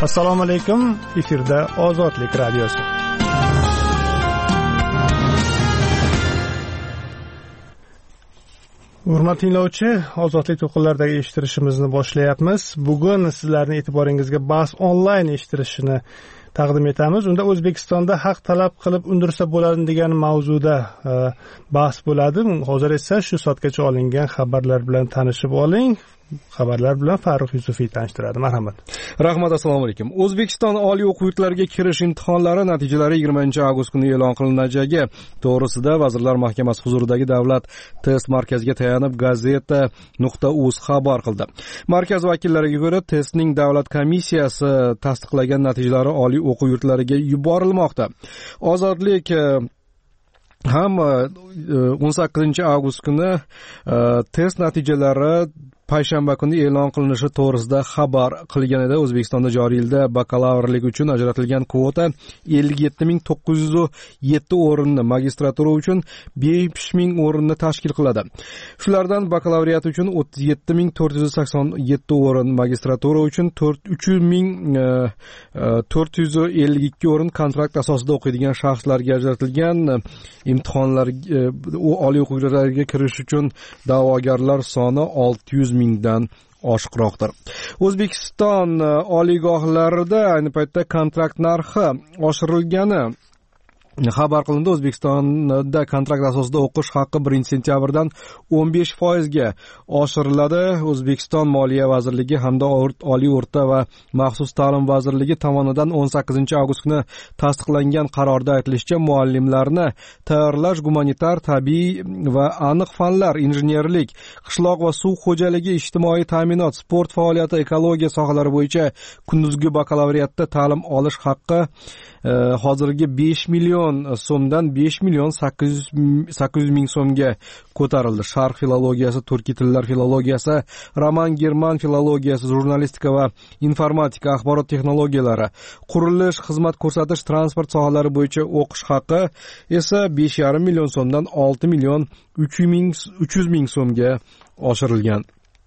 Assalomu alaykum. Efirda Ozodlik radiosi. Hurmatli tinglovchi, Ozodlik to'lqinlaridagi eshittirishimizni boshlayapmiz. Bugun sizlarning e'tiboringizga bahs onlayn eshittirishini taqdim etamiz. Unda O'zbekistonda haq talab qilib undirsa bo'ladi degan mavzuda bahs bo'ladi. Hozir esa shu soatgacha olingan xabarlar bilan tanishib oling. Xabarlar bilan Farruh Yusufiy tanishtiradi. Marhamat. Rahmat, assalomu alaykum. O'zbekiston oliy o'quv yurtlariga kirish imtihonlari natijalari 20-avgust kuni e'lon qilinajagi to'g'risida Vazirlar Mahkamasi huzuridagi davlat test markaziga tayanib Gazeta.uz xabar qildi. Markaz vakillariga ko'ra, testning davlat komissiyasi tasdiqlagan natijalari oliy o'quv yurtlariga yuborilmoqda. Ozodlik ham 18-avgust kuni test natijalari payshanba kuni e'lon qilinishi to'g'risida xabar qilgan edi. O'zbekistonda joriy yilda bakalavrlik uchun ajratilgan kvota 57,907 o'rinni, magistratura uchun 5,000 o'rinni tashkil qiladi. Shulardan bakalavriat uchun 37,487 o'rin, magistratura uchun 3,452 o'rin, kontrakt asosida o'qiydigan shaxslarga ajratilgan imtihonlar oliy o'quv yurtlariga kirish uchun da'vogarlar soni 600 mingdan oshiqroqdir. O'zbekiston oliygohlarida ayni paytda kontrakt narxi oshirilgani xabar qilindi. O'zbekistonda kontrakt asosida o'qish haqqi 1-sentyabrdan 15% ga oshiriladi. O'zbekiston Moliya vazirligi hamda Oliy o'rta va maxsus ta'lim vazirligi tomonidan 18-avgust kuni tasdiqlangan qarorda aytilishicha, muallimlarni tayyorlash gumanitar, tabiiy va aniq fanlar, injenerlik, qishloq va suv xo'jaligi, ijtimoiy ta'minot, sport faoliyati, ekologiya sohalari bo'yicha kunduzgi bakalavriatda ta'lim olish haqqi hozirgi 5 million so'mdan 5,800,000 so'mga ko'tarildi. Sharq filologiyasi, turkiy tillar filologiyasi, roman german filologiyasi, jurnalistika va informatika, axborot texnologiyalari, qurilish, xizmat ko'rsatish, transport sohalari bo'yicha o'qish haqqi esa 5,5 million so'mdan 6,300,000 so'mga oshirilgan.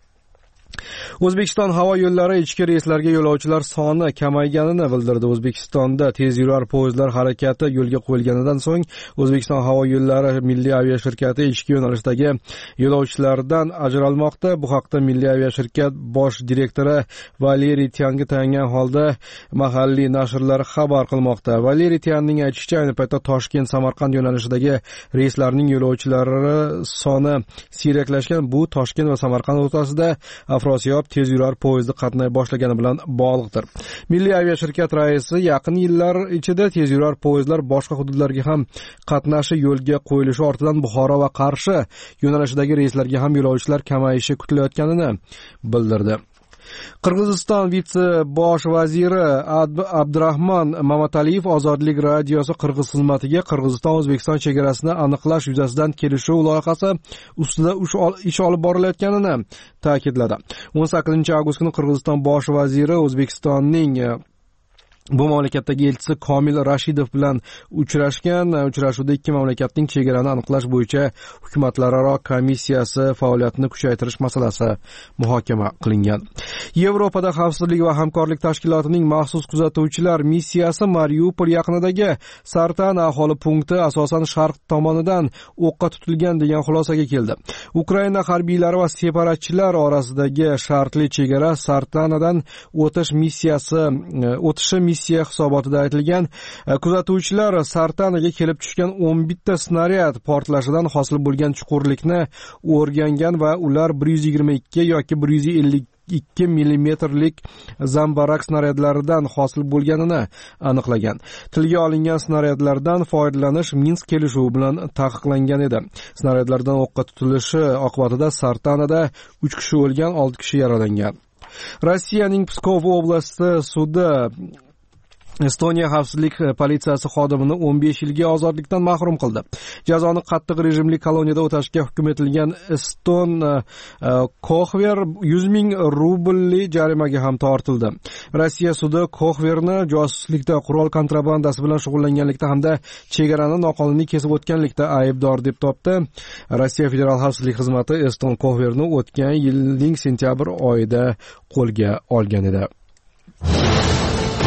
O'zbekiston havo yo'llari ichki reyslarga yo'lovchilar soni kamayganini bildirdi. O'zbekistonda tezyurar poyezdlar harakati yo'lga qo'yilganidan so'ng O'zbekiston havo yo'llari milliy aviashirkati ichki yo'nalishdagi yo'lovchilardan ajralmoqda. Bu haqda milliy aviashirkat bosh direktori Valeriy Tyanga tayangan holda mahalliy nashrlar xabar qilmoqda. Valeriy Tyanning aytishicha, ayni paytda Toshkent-Samarqand yo'nalishidagi reyslarning yo'lovchilari soni siyraklashgan. Bu Toshkent va Samarqand o'rtasida Afrosiyob tezyurar poyezdi qatnay boshlagani bilan bog'liqdir. Milliy aviashirkat raisi yaqin yillar ichida tezyurar poyezdlar boshqa hududlarga ham qatnashi yo'lga qo'yilishi ortidan Buxoro va Qarshi yo'nalishidagi reyslarga ham yo'lovchilar kamayishi kutilayotganini bildirdi. Qirg'iziston vitse-bosh vaziri Abdurahmon Mamataliyev Ozodlik radiosi Qirg'iz xizmatiga Qirg'iziston-O'zbekiston chegarasini aniqlash yuzasidan kelishuv loyihasi ustida ish olib borilayotganini ta'kidladi. 18-avgust kuni Qirg'iziston bosh vaziri O'zbekistonning bu mamlakatdagi elchisi Komil Rashidov bilan uchrashgan. Uchrashuvda ikki mamlakatning chegarani aniqlash bo'yicha hukumatlararo komissiyasi faoliyatini kuchaytirish masalasi muhokama qilingan. Yevropada xavfsizlik va hamkorlik tashkilotining maxsus kuzatuvchilar missiyasi Mariupol yaqinidagi Sartan aholi punkti asosan sharq tomonidan o'qqa tutilgan degan xulosaga keldi. Ukraina harbiylari va separatchilar orasidagi shartli chegara Sartanadan o'tishi missiya hisobotida aytilgan. Kuzatuvchilar Sartanaga kelib tushgan 11 ta snaryad portlashidan hosil bo'lgan chuqurlikni o'rgangan va ular 122 yoki 152 millimetrlik zambarak snaryadlaridan hosil bo'lganini aniqlagan. Tilga olingan snaryadlardan foydalanish Minsk kelishuvi bilan taqiqlangan edi. Snaryadlardan o'qqa tutilishi oqibatida Sartanada 3 kishi o'lgan, 6 kishi yaralangan. Rossiyaning Pskov oblasti sudi Estoniya xavfsizlik politsiyasi xodimini 15 yilga ozodlikdan mahrum qildi. Jazoni qattiq rejimli koloniyada o'tashga hukm etilgan Eston Kohver 100,000 rublli jarimaga ham tortildi. Rossiya sudi Kohverni josuslikda, qurol kontrabandasi bilan shug'ullanganlikda hamda chegarani noqonuniy kesib o'tganlikda aybdor deb topdi. Rossiya Federal xavfsizlik xizmati Eston Kohverni o'tgan yilning sentyabr oyida qo'lga olgan edi.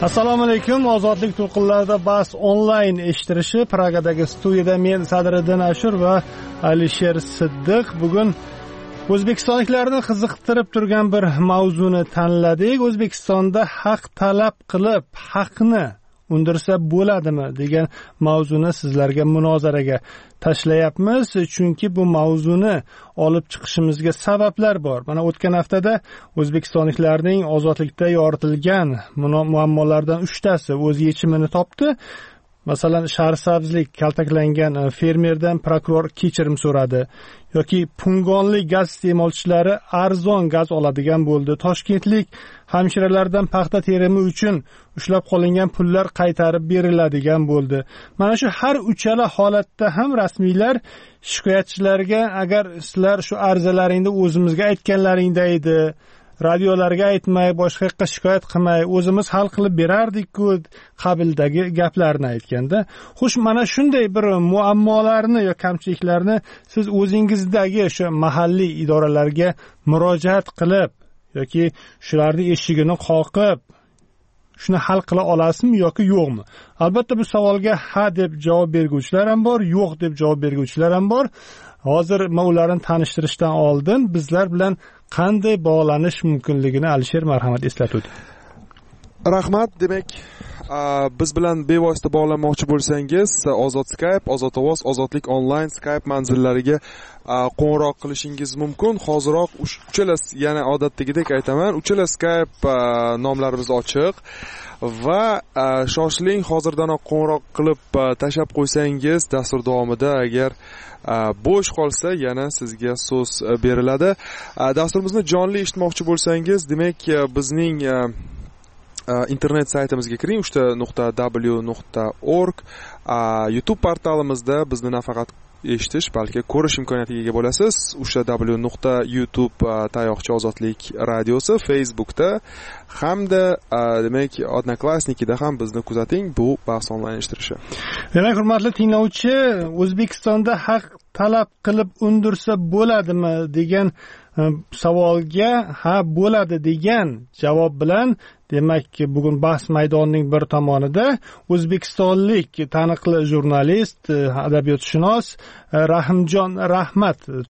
Assalomu alaykum. Ozodlik to'lqinlarida bahs onlayn eshittirishi Pragadagi studiyada men Sadriddin Ashur va Alisher Siddiq bugun o'zbekistonliklarni qiziqtirib turgan bir mavzuni tanladik. O'zbekistonda haq talab qilib, haqni undirsa bo'ladimi degan mavzuni sizlarga munozaraga tashlayapmiz, chunki bu mavzuni olib chiqishimizga sabablar bor. Mana o'tgan haftada o'zbekistonliklarning ozodlikda yoritilgan muammolardan 3tasi o'z yechimini topdi. Masalan, Shahrisabzlik kaltaklangan fermerdan prokuror kechirim so'radi yoki pungonlik gaz iste'molchilari arzon gaz oladigan bo'ldi. Toshkentlik hamshiralardan paxta terimi uchun ushlab qolingan pullar qaytarib beriladigan bo'ldi. Mana shu har uchala holatda ham rasmiylar shikoyatchilarga agar sizlar shu arzalaringni o'zimizga aytganlaringda edi, radiolarga aytmay, boshqa yoqqa shikoyat qilmay, o'zimiz hal qilib berardik-ku qabildagi gaplarni aytganda, xo'sh, mana shunday bir muammolarni yoki kamchiliklarni siz o'zingizdagi shu mahalliy idoralarga murojaat qilib yoki shularning eshigini qoqib shuni hal qila olasizmi yoki yo'qmi? Albatta bu savolga ha deb javob berguvchilar ham bor, yo'q deb javob berguvchilar ham bor. Hozir ularni tanishtirishdan oldin bizlar bilan qanday bog'lanish mumkinligini Alisher marhamat eslatdi. Rahmat. Demak, biz bilan bevosita bog'lanmoqchi bo'lsangiz, Ozod Skype, Ozod ovoz, Ozodlik onlayn Skype manzillariga qo'ng'iroq qilishingiz mumkin. Hoziroq uchala, yana odatdagidek aytaman, uchala Skype nomlarimiz ochiq va shoshiling, hozirdanoq qo'ng'iroq qilib tashab qo'ysangiz, dastur davomida agar bo'sh qolsa yana sizga so'z beriladi. Dasturimizni jonli eshitmoqchi bo'lsangiz, demak, bizning internet saytimizga kiring, uchta.w.org. YouTube portalimizda bizni nafaqat eshitish, balki ko'rish imkoniyatiga ega bo'lasiz. uchta.w.youtube tayoqcha ozodlik radiosi, Facebookda hamda demak Odnoklassnikida ham bizni kuzating. Bu bahs onlayn eshittirishi. Demak, hurmatli tinglovchi, O'zbekistonda haq talab qilib undirsa bo'ladimi degan savolga ha bo'ladi degan javob bilan, demak, bugun bahs maydonining bir tomonida o'zbekistonlik taniqli jurnalist, adabiyotshunos Rahimjon Rahmat